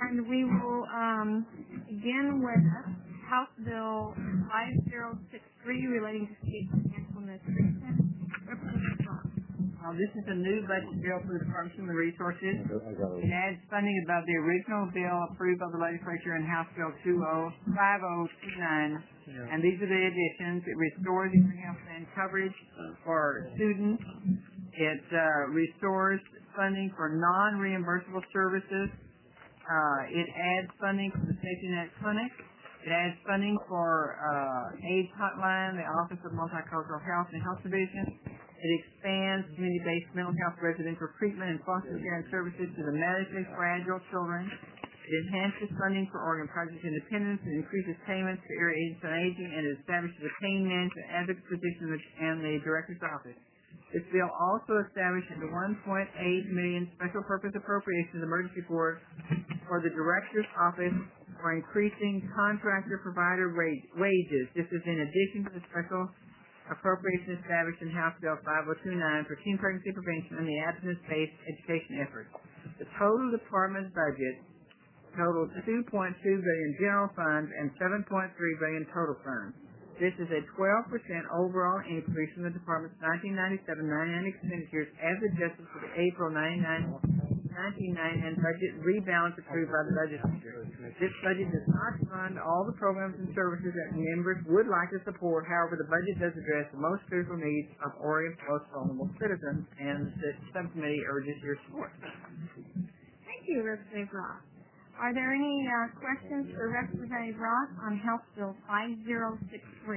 And we will begin with House Bill 5063 relating to state financial nutrition. Representative Ross. This is a new budget bill for the Department of Human Resources. It adds funding above the original bill approved by the legislature in House Bill 5029. And these are the additions. It restores the health plan coverage for students. It restores funding for non-reimbursable services. It adds funding for the Safety Net Clinic. It adds funding for AIDS Hotline, the Office of Multicultural Health and Health Division. It expands community-based mental health residential treatment and foster care and services to the medically fragile children. It enhances funding for Oregon Project Independence. It increases payments to Area Agency on Aging, and it establishes a pain management advocate position and the Director's Office. This bill also establishes a $1.8 million special purpose appropriation to the Emergency Board for the Director's Office for increasing contractor provider wages. This is in addition to the special appropriation established in House Bill 5029 for teen pregnancy prevention and the abstinence-based education efforts. The total department budget totals $2.2 billion general funds and $7.3 billion total funds. This is a 12% overall increase from the department's 1997-99 expenditures as adjusted for the April 1999 budget rebalance approved by the legislature. This budget does not fund all the programs and services that members would like to support. However, the budget does address the most critical needs of Oregon's most vulnerable citizens, and the subcommittee urges your support. Thank you, Representative Ross. Are there any questions for Representative Ross on House Bill 5063?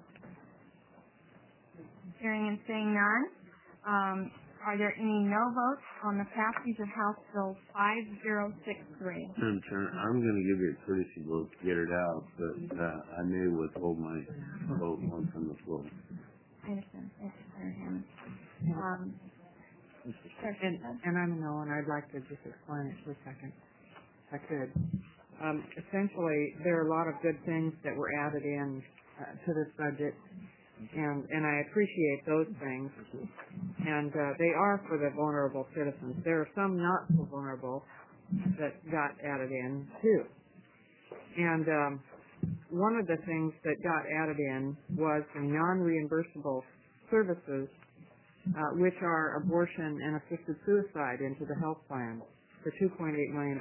Hearing and seeing none. Are there any no votes on the passage of House Bill 5063? Madam Chair, I'm going to give you a courtesy vote to get it out, but I may withhold my vote once on the floor. I understand. Thank you, Senator Hammond. And I'm a no, and I'd like to just explain it for a second. I could. Essentially, there are a lot of good things that were added in to this budget, and I appreciate those things. And they are for the vulnerable citizens. There are some not so vulnerable that got added in, too. And one of the things that got added in was the non-reimbursable services, which are abortion and assisted suicide into the health plan for $2.8 million.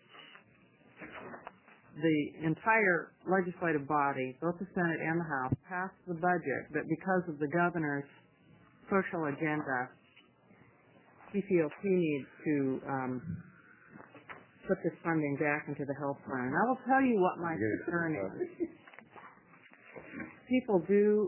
The entire legislative body, both the Senate and the House, passed the budget, but because of the governor's social agenda, he feels he needs to put this funding back into the health plan. And I will tell you what my concern is. People do,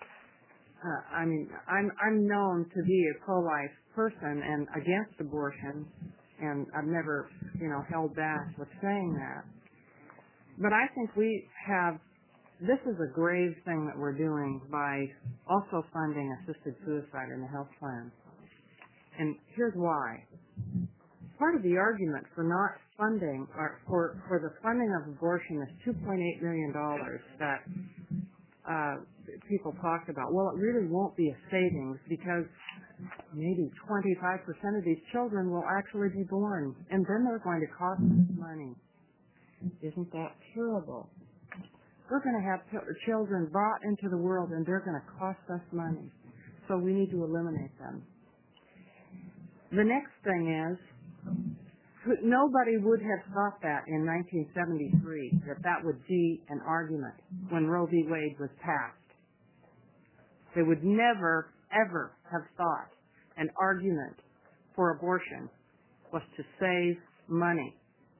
I'm known to be a pro-life person and against abortion, and I've never, held back with saying that. But I think this is a grave thing that we're doing by also funding assisted suicide in the health plan. And here's why. Part of the argument for not funding, or for the funding of abortion is $2.8 million that people talked about. Well, it really won't be a savings because maybe 25% of these children will actually be born, and then they're going to cost us money. Isn't that terrible? We're going to have children brought into the world, and they're going to cost us money. So we need to eliminate them. The next thing is, nobody would have thought that in 1973, that would be an argument when Roe v. Wade was passed. They would never, ever have thought an argument for abortion was to save money.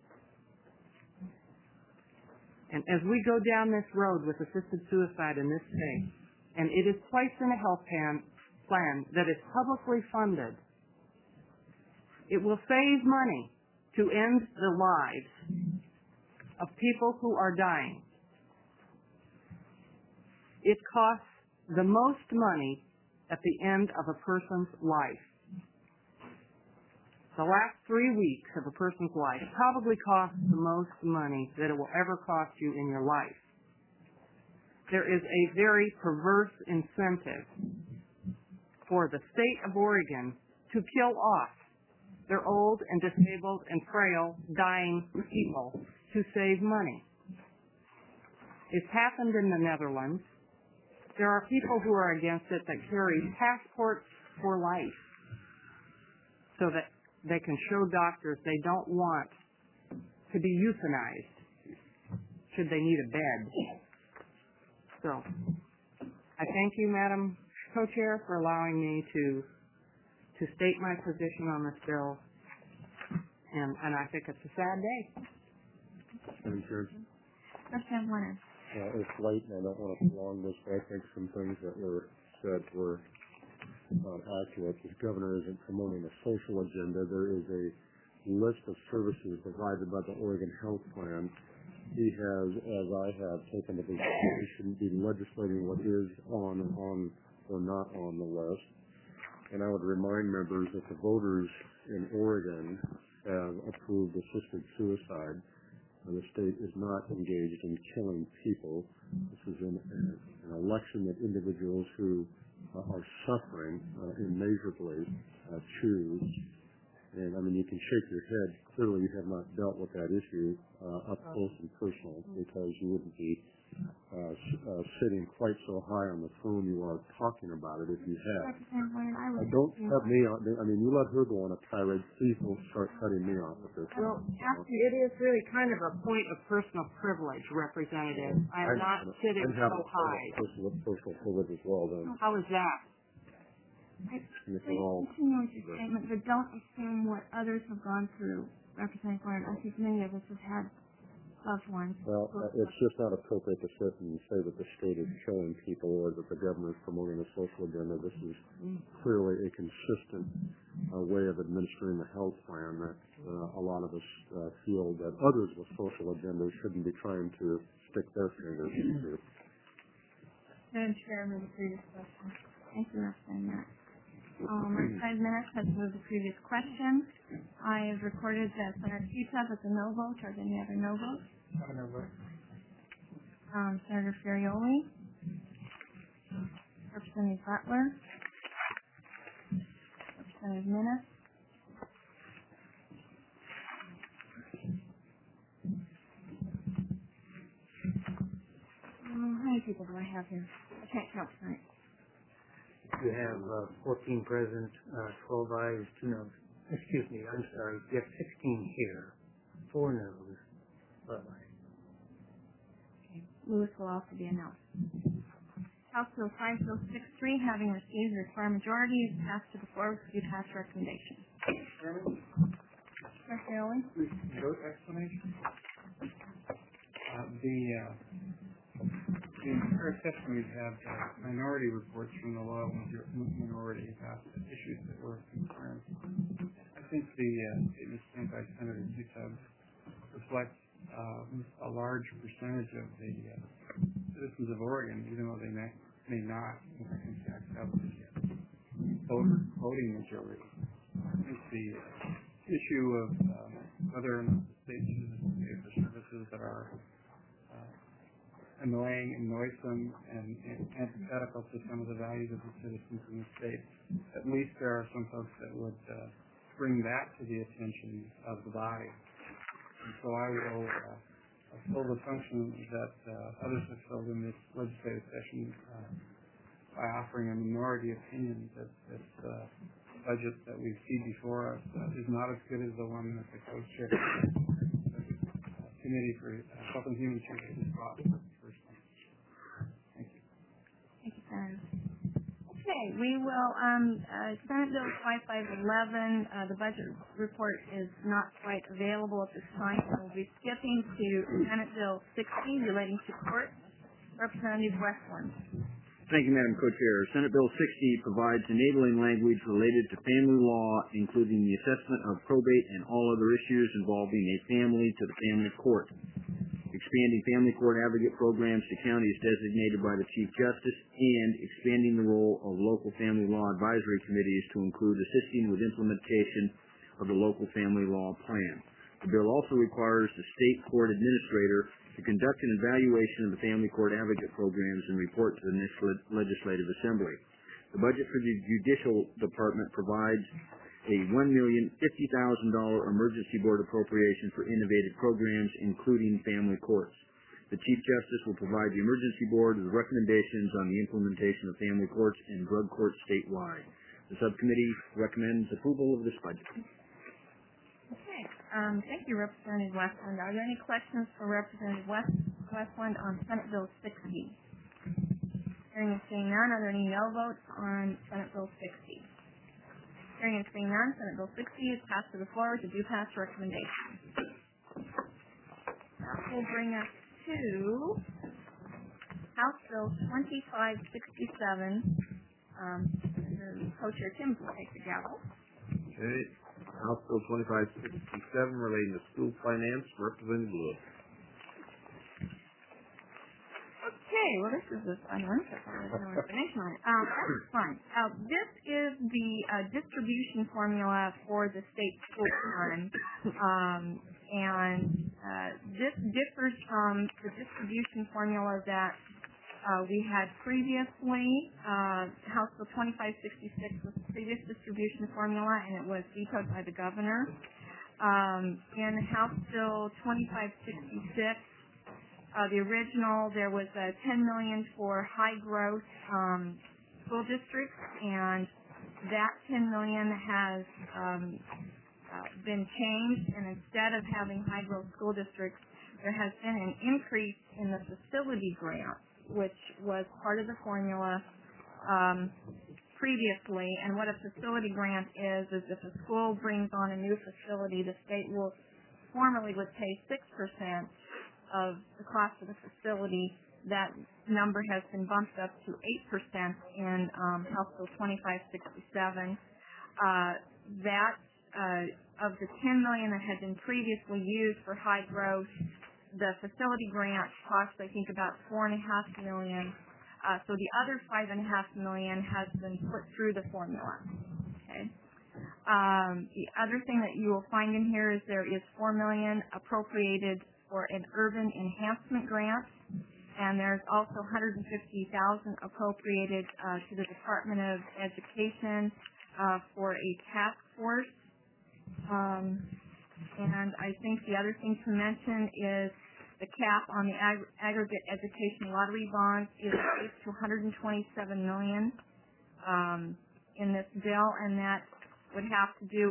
And as we go down this road with assisted suicide in this state, and it is placed in a health plan that is publicly funded, it will save money to end the lives of people who are dying. It costs the most money at the end of a person's life. The last 3 weeks of a person's life probably costs the most money that it will ever cost you in your life. There is a very perverse incentive for the state of Oregon to kill off They're old and disabled and frail, dying people to save money. It's happened in the Netherlands. There are people who are against it that carry passports for life so that they can show doctors they don't want to be euthanized should they need a bed. So, I thank you, Madam Co-Chair, for allowing me to state my position on this bill, and I think it's a sad day. Madam Chair. Representative Warner. It's late and I don't want to prolong this, but I think some things that were said were not accurate. This governor isn't promoting a social agenda. There is a list of services provided by the Oregon Health Plan. He has, as I have, taken the position he shouldn't be legislating what is on or not on the list. And I would remind members that the voters in Oregon have approved assisted suicide. The state is not engaged in killing people. This is an election that individuals who are suffering immeasurably choose. And, I mean, you can shake your head. Clearly, you have not dealt with that issue up close and personal because you wouldn't be sitting quite so high on the phone you are talking about it if you had. Don't cut me off. I mean, you let her go on a tirade. Please don't start cutting me off with this. Well, actually, it is really kind of a point of personal privilege, Representative. I'm not sitting so high. Personal privilege as well, then. How is that? Please continue with your statement, but don't assume what others have gone through. Representative Warren, I think many of us have had loved ones. Well, it's just not appropriate to sit and say that the state is killing people or that the governor is promoting a social agenda. This is clearly a consistent way of administering the health plan that a lot of us feel that others with social agendas shouldn't be trying to stick their fingers into. Madam Chairman, the previous question. Thank you, Representative Matt. Representative Minnis has moved the previous question. I have recorded that Senator Cutup is a no vote. Are there any other no votes? No vote. Senator Ferrioli. Representative Butler. Representative Minnis. How many people do I have here? I can't count tonight. You have 14 present, 12 ayes, 2 noes. Excuse me, I'm sorry. You have 16 here, 4 noes, 12 ayes. Okay. Lewis will also be a no. House Bill 5063, having received the required majority, is passed to the floor with due pass recommendation. Senator Ferrioli. Vote explanation. The entire session we've had minority reports from the law minority about the issues that were concerned. I think the statement sent by Senator Cutup reflects a large percentage of the citizens of Oregon, even though they may not, in fact, have the voting majority. I think the issue of whether or not the state chooses to pay for services that are annoying and noisome and antithetical to some of the values of the citizens in the state. At least there are some folks that would bring that to the attention of the body. And so I will fill the function that others have filled in this legislative session by offering a minority opinion that this budget that we see before us is not as good as the one that the co-chair Committee for Health and Human Services brought. Okay, we will, Senate Bill 5511, the budget report is not quite available at this time, so we'll be skipping to Senate Bill 60 relating to courts. Representative Westland. Thank you, Madam Co-Chair. Senate Bill 60 provides enabling language related to family law, including the assessment of probate and all other issues involving a family to the family court. Expanding family court advocate programs to counties designated by the Chief Justice, and expanding the role of local family law advisory committees to include assisting with implementation of the local family law plan. The bill also requires the state court administrator to conduct an evaluation of the family court advocate programs and report to the next legislative assembly. The budget for the Judicial Department provides a $1,050,000 emergency board appropriation for innovative programs, including family courts. The Chief Justice will provide the emergency board with recommendations on the implementation of family courts and drug courts statewide. The subcommittee recommends approval of this budget. Okay. Thank you, Representative Westland. Are there any questions for Representative Westland on Senate Bill 60? Hearing and seeing none, are there any no votes on Senate Bill 60? Hearing and seeing none, Senate Bill 60 is passed to the floor with a due pass recommendation. That will bring us to House Bill 2567. Co-Chair Tim will take the gavel. Okay. House Bill 2567 relating to school finance, Representative Lewis. Okay, well this is a fun one, so there's no information on it. That's fine. This is the distribution formula for the state school fund, and this differs from the distribution formula that we had previously. House Bill 2566 was the previous distribution formula, and it was vetoed by the governor. In House Bill 2566, the original, there was $10 million for high growth school districts, and that $10 million has been changed, and instead of having high growth school districts, there has been an increase in the facility grant, which was part of the formula previously. And what a facility grant is if a school brings on a new facility, the state will formerly would pay 6% of the cost of the facility. That number has been bumped up to 8% in House Bill 2567. That of the $10 million that had been previously used for high growth, the facility grant cost, I think, about $4.5 million. So the other $5.5 million has been put through the formula. Okay. The other thing that you will find in here is there is $4 million appropriated for an urban enhancement grant, and there's also $150,000 appropriated to the Department of Education for a task force. And I think the other thing to mention is the cap on the aggregate education lottery bonds is raised to $127 million in this bill, and that would have to do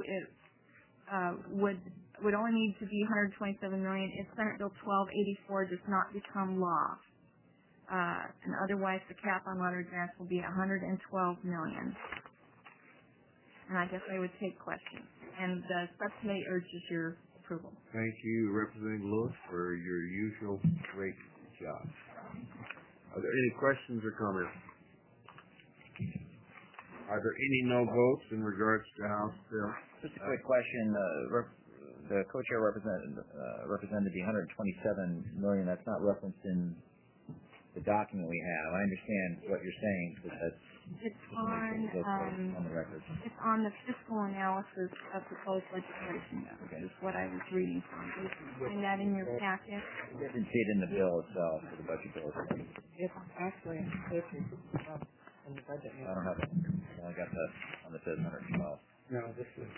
would only need to be $127 million if Senate Bill 1284 does not become law. And otherwise, the cap on lottery grants will be $112 million. And I guess I would take questions. And the subcommittee urges your approval. Thank you, Representative Lewis, for your usual great job. Are there any questions or comments? Are there any no votes in regards to House Bill? Just a quick question. The co-chair represented the $127 million. That's not referenced in the document we have. I understand what you're saying, but that's on the record. It's on the fiscal analysis of proposed legislation. Okay. Is what I was reading from. Do you find that in your packet? I didn't see it in the bill itself, for the budget bill. It's actually in the budget. I don't have it. I only got that on the 112. No, this is.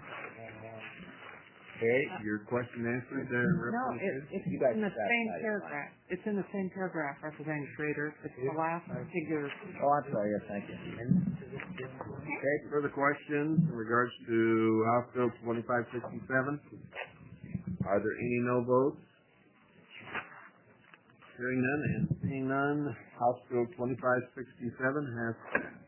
Okay, your question answered, No, it's You guys in the decide. same paragraph. It's in the same paragraph, Representative Schrader. It's the last figure. Oh, I'm sorry. Yes, thank you. Okay, further questions in regards to House Bill 2567? Are there any no votes? Hearing none and seeing none, House Bill 2567 has passed.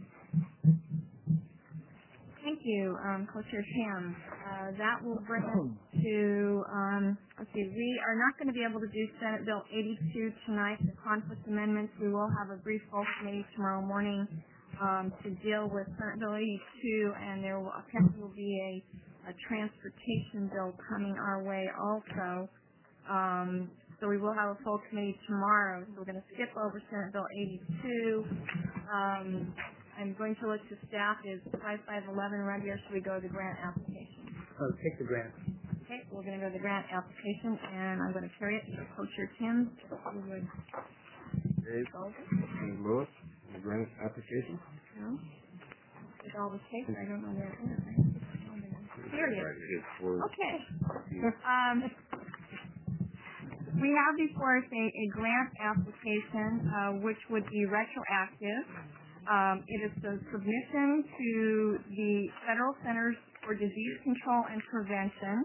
Thank you, Co-Chair Tam. That will bring us to, let's see, we are not going to be able to do Senate Bill 82 tonight, the conflict amendments. We will have a brief full committee tomorrow morning to deal with Senate Bill 82, and there will apparently will be a transportation bill coming our way also. So we will have a full committee tomorrow. So we're going to skip over Senate Bill 82. I'm going to look to staff. Is 5511 ready, or should we go to the grant application? Take the grant. Okay, we're going to go to the grant application, and I'm going to carry it to Co-Chair Tim. Who would Okay, Representative Lewis, the grant application. no? With all the case, I don't know where it is. serious. It's for Okay. We have before us a grant application, which would be retroactive. It is a submission to the Federal Centers for Disease Control and Prevention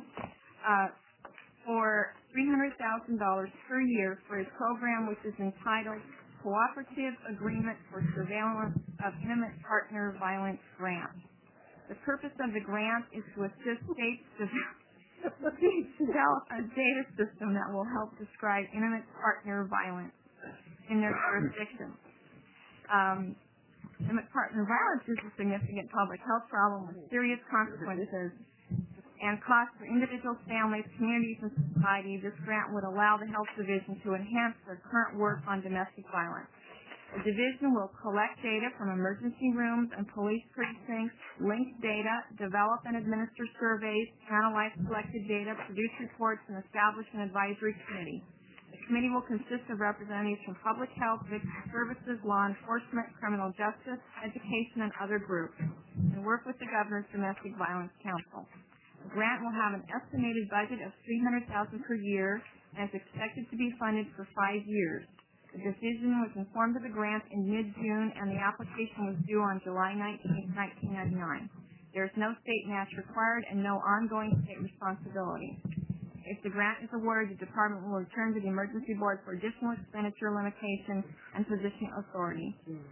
for $300,000 per year for a program which is entitled Cooperative Agreement for Surveillance of Intimate Partner Violence Grant. The purpose of the grant is to assist states develop a data system that will help describe intimate partner violence in their jurisdictions. Intimate partner violence is a significant public health problem with serious consequences and costs for individuals, families, communities, and society. This grant would allow the Health Division to enhance their current work on domestic violence. The division will collect data from emergency rooms and police precincts, link data, develop and administer surveys, analyze collected data, produce reports, and establish an advisory committee. The committee will consist of representatives from public health, victim services, law enforcement, criminal justice, education, and other groups, and work with the Governor's Domestic Violence Council. The grant will have an estimated budget of $300,000 per year and is expected to be funded for 5 years. The decision was informed of the grant in mid-June, and the application was due on July 19, 1999. There is no state match required and no ongoing state responsibility. If the grant is awarded, the department will return to the Emergency Board for additional expenditure limitation and position authority.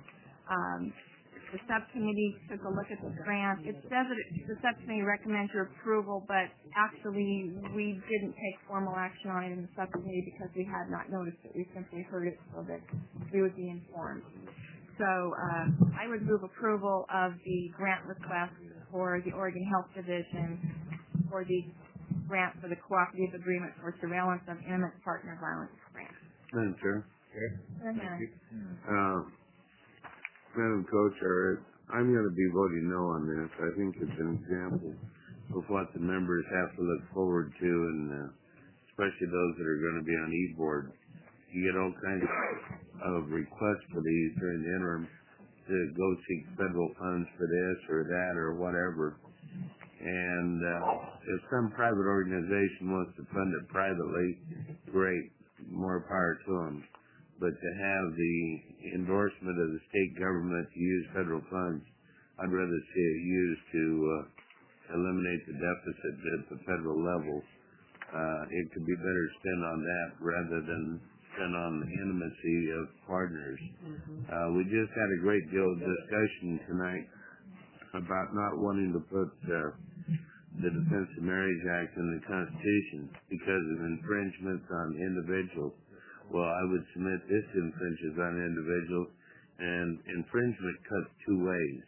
The subcommittee took a look at the grant. It says that the subcommittee recommends your approval, but actually we didn't take formal action on it in the subcommittee because we had not noticed it. We simply heard it so that we would be informed. So I would move approval of the grant request for the Oregon Health Division for the grant for the Cooperative Agreement for Surveillance of Intimate Partner Violence grant. Madam Chair. Thank you. Madam Co-Chair, I'm going to be voting no on this. I think it's an example of what the members have to look forward to, and especially those that are going to be on e-board. You get all kinds of requests for these during the interim to go seek federal funds for this or that or whatever. And if some private organization wants to fund it privately, great, more power to them. But to have the endorsement of the state government to use federal funds, I'd rather see it used to eliminate the deficit at the federal level. It could be better spent on that rather than spent on the intimacy of partners. We just had a great deal of discussion tonight about not wanting to put the Defense of Marriage Act in the Constitution because of infringements on individuals. Well, I would submit this infringes on individuals, and infringement cuts two ways.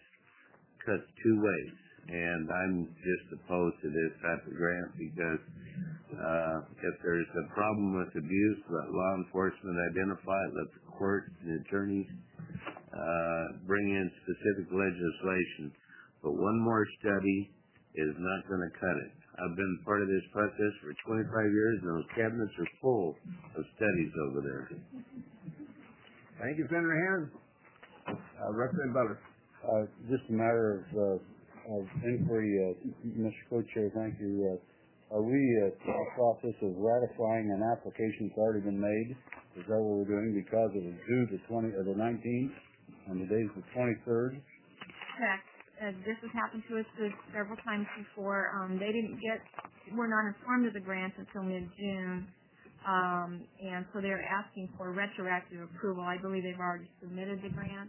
And I'm just opposed to this type of grant because if there's a problem with abuse, let law enforcement identify it, let the courts and attorneys bring in specific legislation. But one more study is not going to cut it. I've been part of this process for 25 years, and those cabinets are full of studies over there. Thank you, Senator Hannon. Representative Butler. Just a matter of inquiry, Mr. Co-Chair, thank you. Are we in the process of ratifying an application that's already been made? Is that what we're doing because it was due the 19th, and today's the 23rd? Correct. This has happened to us several times before. We're not informed of the grant until mid-June, and so they're asking for retroactive approval. I believe they've already submitted the grant.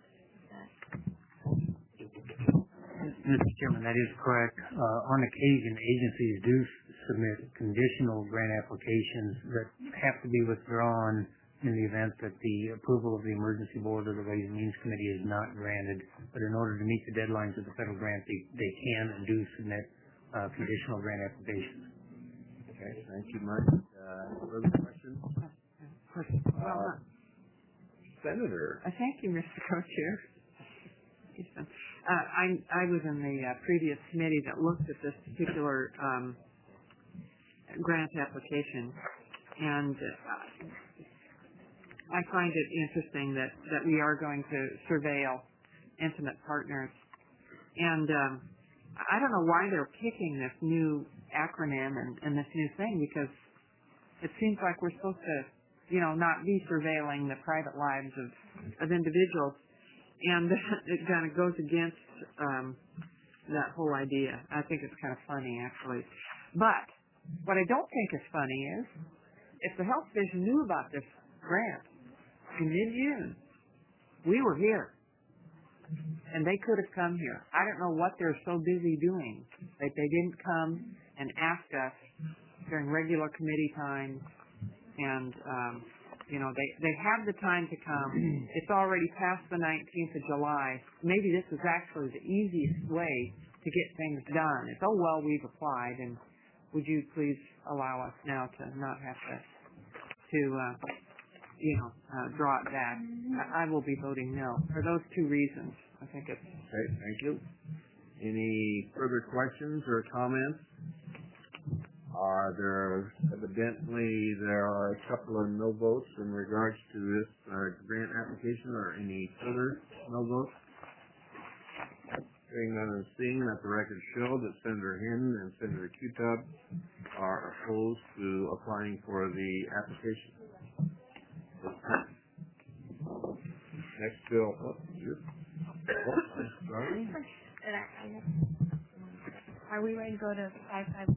Mr. Chairman, that is correct. On occasion, agencies do submit conditional grant applications that have to be withdrawn in the event that the approval of the Emergency Board or the Ways and Means Committee is not granted. But in order to meet the deadlines of the federal grant, they can and do submit conditional grant applications. Okay, thank you, Mike. Further questions? Senator. Thank you, Mr. Co-Chair. I was in the previous committee that looked at this particular grant application, and I find it interesting that we are going to surveil intimate partners. And I don't know why they're picking this new acronym and this new thing, because it seems like we're supposed to, not be surveilling the private lives of individuals. And it kind of goes against that whole idea. I think it's kind of funny, actually. But what I don't think is funny is if the health division knew about this grant in mid-June, we were here, and they could have come here. I don't know what they're so busy doing that they didn't come and ask us during regular committee time, and they have the time to come. It's already past the 19th of July. Maybe this is actually the easiest way to get things done. It's, we've applied, and would you please allow us now to not have to draw it back? I will be voting no for those two reasons. I think it's... Okay, thank you. Any further questions or comments? Evidently there are a couple of no votes in regards to this grant application, or any further no votes? Hearing none and seeing, let the record show that Senator Hinton and Senator Qtub are opposed to applying for the application. Next bill. Sorry. Are we ready to go to 55?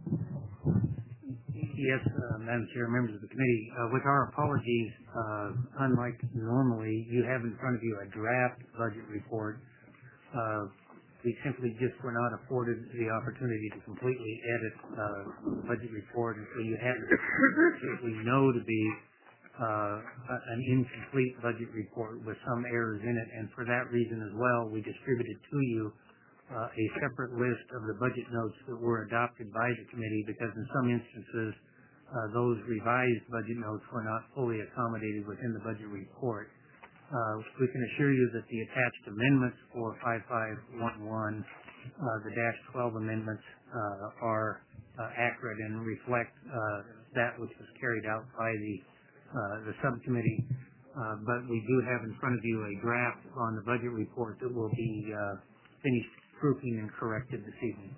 Yes, Madam Chair, members of the committee. With our apologies, unlike normally, you have in front of you a draft budget report. We simply just were not afforded the opportunity to completely edit the budget report, and so you have what we know to be an incomplete budget report with some errors in it, and for that reason as well, we distributed to you a separate list of the budget notes that were adopted by the committee, because in some instances those revised budget notes were not fully accommodated within the budget report. We can assure you that the attached amendments for 5511, the -12 amendments, are accurate and reflect that which was carried out by the subcommittee. But we do have in front of you a draft on the budget report that will be finished proofing and corrected this evening.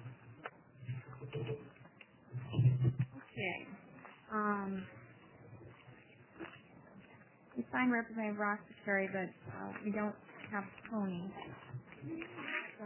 Okay. We signed Representative Ross to carry, but we don't have Tony. So,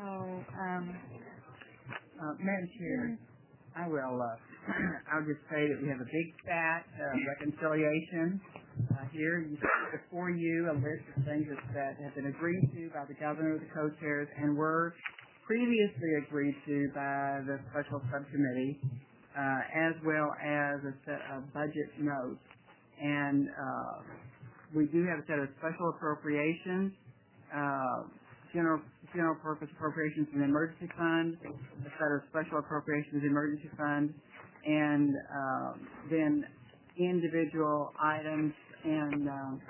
Madam Chair, I'll just say that we have a big fat reconciliation here. You see before you a list of things that have been agreed to by the governor, the co-chairs, and were previously agreed to by the special subcommittee, as well as a set of budget notes. And we do have a set of special appropriations, general purpose appropriations in the emergency fund, a set of special appropriations in the emergency fund, and then individual items. And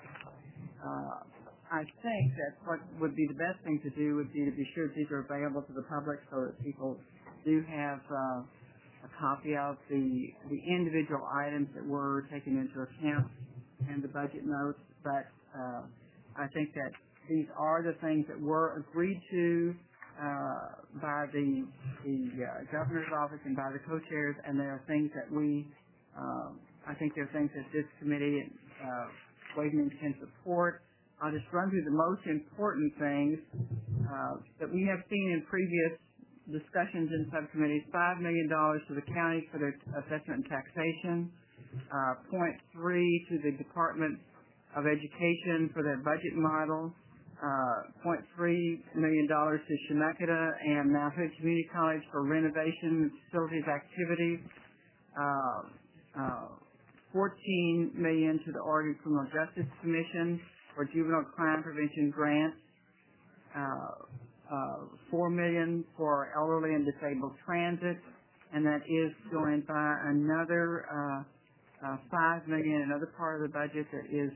I think that what would be the best thing to do would be to be sure that these are available to the public, so that people do have a copy of the individual items that were taken into account in the budget notes. But I think that these are the things that were agreed to by the governor's office and by the co-chairs, and there are things that I think there are things that this committee and Ways and Means can support. I'll just run through the most important things that we have seen in previous discussions in subcommittees. $5 million to the counties for their assessment and taxation, 0.3 to the Department of Education for their budget model, $0.3 million to Chemeketa and Mount Hood Community College for renovation and facilities activities, $14 million to the Oregon Criminal Justice Commission for juvenile crime prevention grants, $4 million for elderly and disabled transit, and that is joined by another $5 million, another part of the budget that is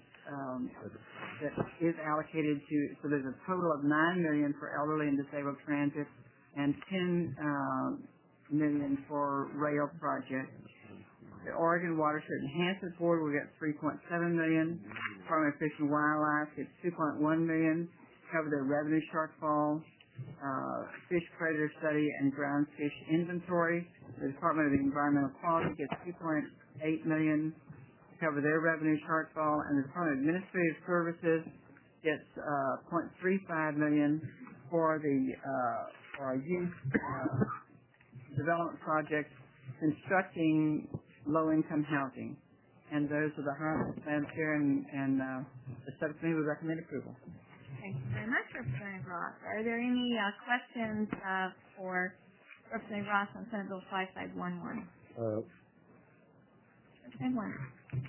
allocated to. So there's a total of $9 million for elderly and disabled transit, and $10 million for rail projects. The Oregon Watershed Enhancement Board, we got $3.7 million. Department of Fish and Wildlife gets $2.1 million to cover their revenue shortfall. fish predator study and ground fish inventory. The Department of Environmental Quality gets $2.8 million to cover their revenue shortfall, and the Department of Administrative Services gets $0.35 million for a youth development project constructing low-income housing. And those are the highlights, Madam Chair, and the subcommittee would recommend approval. Thank you very much, Representative Ross. Are there any questions for Representative Ross on Senate Bill 5511? Representative Warner.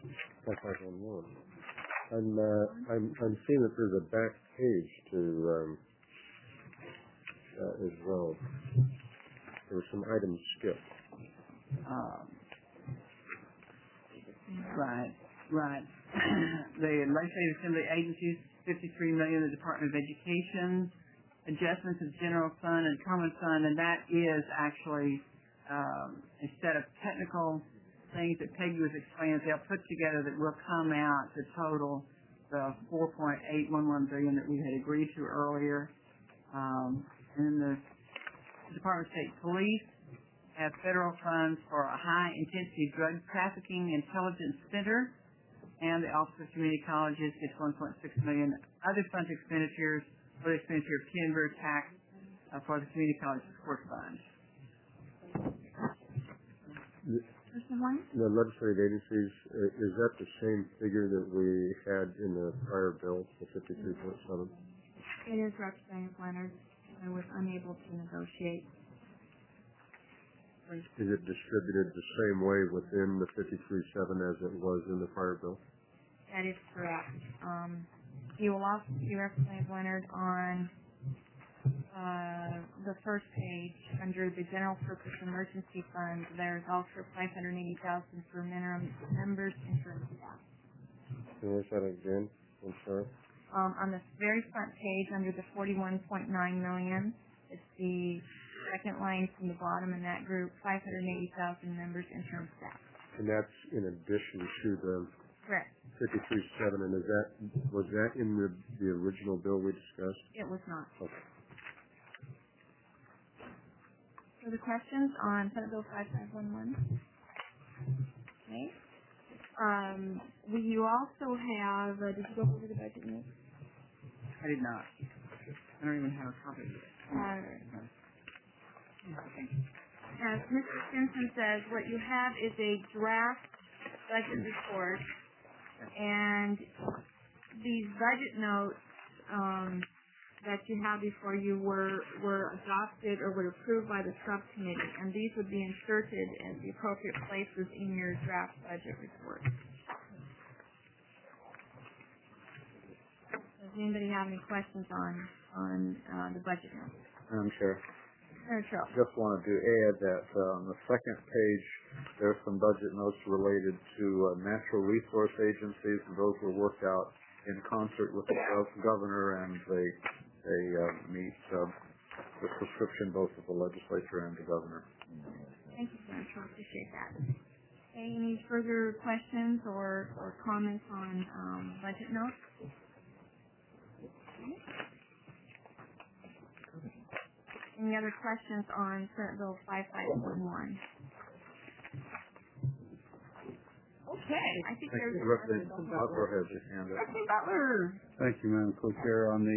5511. I'm seeing that there's a back page to as well. There were some items skipped. Right. The Legislative Assembly agencies, $53 million, the Department of Education, adjustments of general fund and common fund, and that is actually, instead of technical things that Peggy was explaining, they'll put together that will come out to total the $4.811 billion that we had agreed to earlier. And the Department of State Police have federal funds for a high-intensity drug trafficking intelligence center, and the Office of Community Colleges gets $1.6 million. Other fund expenditures for the expenditure of timber tax for the Community College Support Fund. The legislative agencies, is that the same figure that we had in the prior bill, the 53.7? It is, Representative Leonard. I was unable to negotiate. Is it distributed the same way within the 53.7 as it was in the prior bill? That is correct. You will also see, Representative Leonard, on the first page under the General Purpose Emergency Fund. There's also $580,000 for members interim staff. Can you look at that again? I'm sorry. On the very front page under the $41.9 million, it's the second line from the bottom in that group, 580,000 members interim staff. And that's in addition to the Correct. 53.7, and was that in the original bill we discussed? It was not. Okay. Further questions on Senate Bill 5511? Okay. You also have, did you go over the budget notes? I did not. I don't even have a copy of it. As Mr. Simpson says, what you have is a draft budget report, and these budget notes that you have before you were adopted or were approved by the subcommittee, and these would be inserted in the appropriate places in your draft budget report. Does anybody have any questions on the budget notes? Madam Chair. Senator Charles. Just wanted to add that on the second page, there's some budget notes related to natural resource agencies, and those were worked out in concert with the governor, and they meet the prescription both of the legislature and the governor. Thank you, Senator. Appreciate that. Okay, any further questions or comments on budget notes? Any other questions on Senate Bill 5511? Okay, I think there's Representative Butler has his hand up. Butler. Thank you, Madam Co-Chair. On the,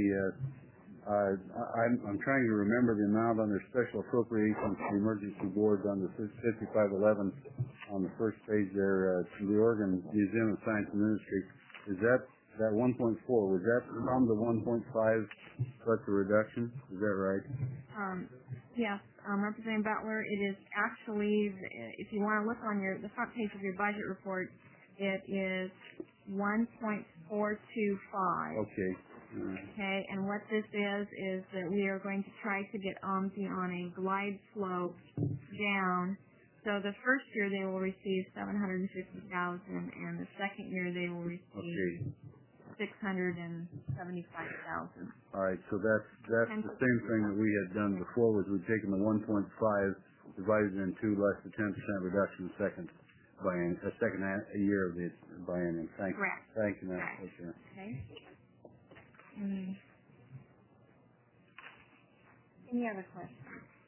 I'm trying to remember the amount under special appropriations to emergency boards on the 5511 on the first page there. The Oregon Museum of Science and Industry. Is that 1.4? Was that from the 1.5 plus the reduction? Is that right? Yes, Representative Butler. It is actually, if you want to look on the front page of your budget report, it is 1.425. Okay. Okay, and what this is that we are going to try to get OMSI on a glide slope down. So the first year they will receive $750,000, and the second year they will receive $675,000. All right, so that's the same thing that we had done before. Was we've taken the 1.5, divided it in two, less the 10% reduction second year of the biennium. Thank you. Correct. Thank you, Madam Chair. Okay. Any other questions?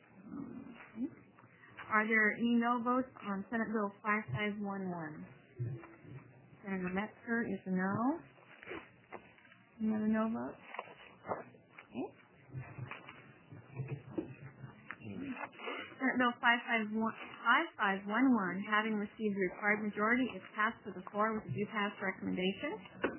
Are there any no votes on Senate Bill 5511? Senator Metzger is a no. Any other no votes? Okay. Senate Bill 5511, having received the required majority, is passed to the floor with a due pass recommendation.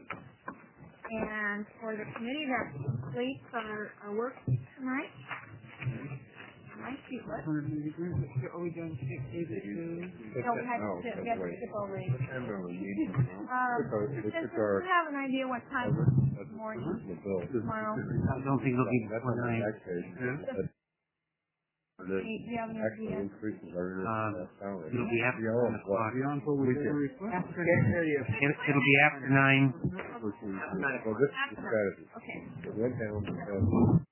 And for the committee that completes our work tonight, I see what? Are we doing 6 to 2? No, we had to skip over it. It's Since we have an idea what time morning tomorrow. I don't think it'll be before 9. Do you have an idea? It'll be after 9 o'clock. After It'll be after 9. Well, this is the strategy. Okay. It went down because